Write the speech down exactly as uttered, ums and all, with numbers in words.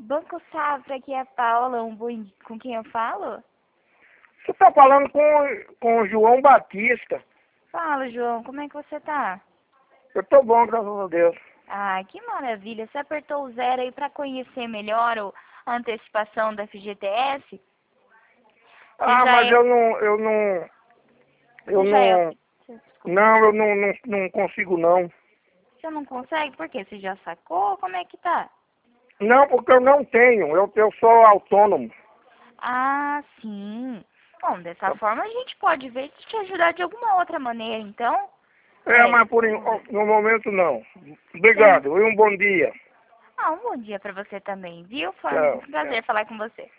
Banco Safra, aqui é a Paula, um bom... com quem eu falo? Você tá falando com, com o João Batista. Fala, João, como é que você tá? Eu tô bom, graças a Deus. Ah, que maravilha. Você apertou o zero aí para conhecer melhor o- a antecipação da F G T S? Você Ah, já mas é... eu não, eu não, eu Você já é... não, Desculpa. não, eu não, não, não consigo não. Você não consegue? Por quê? Você já sacou? Como é que tá? Não, porque eu não tenho, eu, eu sou autônomo. Ah, sim. Bom, dessa forma a gente pode ver se te ajudar de alguma outra maneira, então. É, É, mas por, en- vamos ver. no momento não. Tem... Obrigado, e um bom dia. Ah, um bom dia pra você também, viu? Foi um Tchau, tchau. prazer falar com você.